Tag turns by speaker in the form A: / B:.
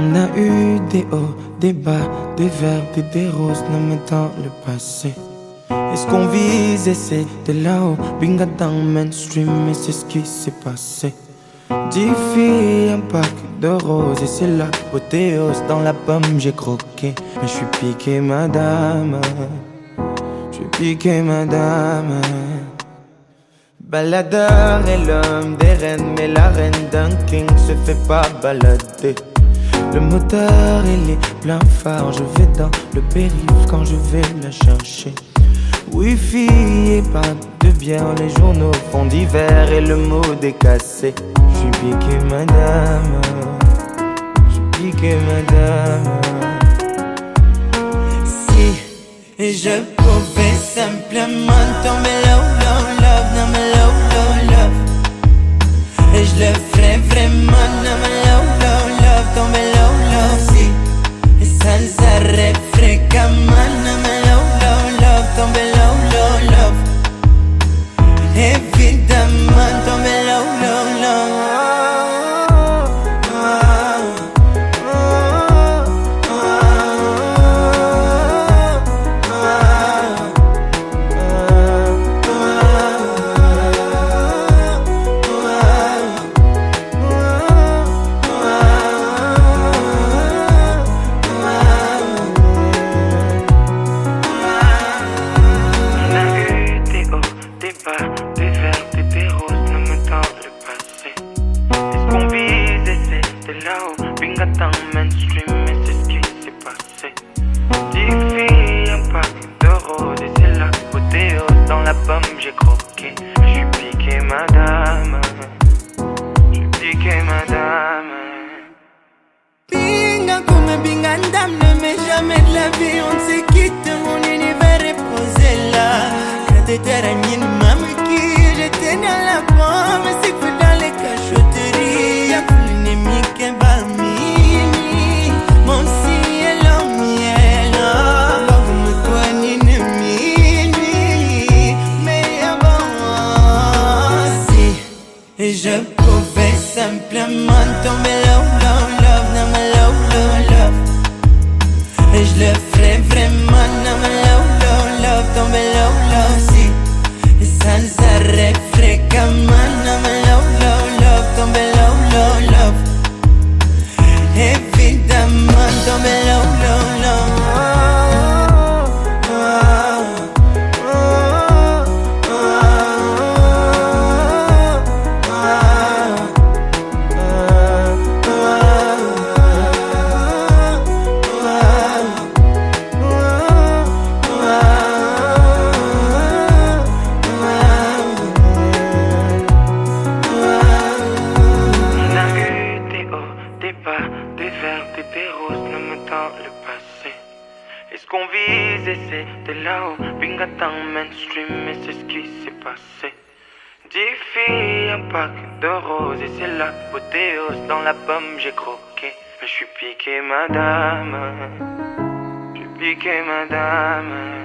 A: On a eu des hauts, des bas, des verts et des roses, nommés dans le passé. Et ce qu'on visait c'était là-haut, binga dans le mainstream, et c'est ce qui s'est passé. 10 filles, un pack de roses, et c'est l'apothéose. Dans la pomme j'ai croqué, mais je suis piqué madame. Je suis piqué madame. Baladeur est l'homme des reines, mais la reine d'un king se fait pas balader. Le moteur il est plein phare, je vais dans le périph' quand je vais la chercher. Wifi et pas de bière, les journaux font d'hiver et le mood est cassé. Je suis piqué madame, je suis piqué madame.
B: Si je pouvais simplement tomber low, low, love, non mais low, low, love. Et je le ferais vraiment, non mais low, low, love, tomber low, low, si. Et sans arrêt fréquemment, non mais low, low, love, tomber low, low, love. Évidemment, tomber low, low, love.
A: Des verts et des roses, nommés dans le passé. Et ce qu'on visait c'était là-haut, binga dans le mainstream, et c'est ce qui s'est passé. 10 filles, un pack de roses, et c'est l'apothéose. Dans la pomme j'ai croqué, je suis piqué madame. Je suis piqué madame.
B: Binga comme binga dame, ne mets jamais de la vie, on se quitte, mon univers est posé là. Quand t'étais ragnine, maman qui j'étais dans la pomme, c'est que dans les cachotteries, y'a plus l'ennemi qu'un balmini. Mon ciel en miel, comme toi ni minuit. Mais avant, si je pouvais simplement tomber low, low, love, non mais low, low, love. Et je le ferais vraiment, non mais low, low, love, tomber low, low, si. Et sans arrêt fréquemment, non mais low, low, love, tomber low, low, love. Évidemment, tomber low, low, love.
A: Des verts et des roses, nommés dans le passé. Et ce qu'on visait c'était là-haut, binga dans le mainstream, et c'est ce qui s'est passé. 10 filles, un pack de roses, et c'est l'apothéose. Dans la pomme j'ai croqué, mais je suis piqué madame. Je suis piqué madame.